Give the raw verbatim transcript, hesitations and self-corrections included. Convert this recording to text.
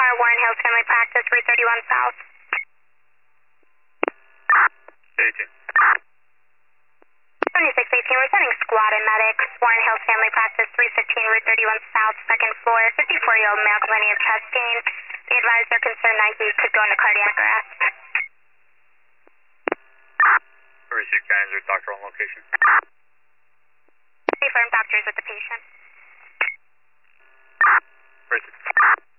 Warren Hills Family Practice, three thirty-one South. eighteen. seventy-six eighteen, we're sending squad and medics. Warren Hills Family Practice, three fifteen, Route thirty-one South, second floor. fifty-four-year-old male complaining of chest pain. The advisor concerned that he could go into cardiac arrest. Received guidance or doctor on location. Confirm doctors with the patient. Received.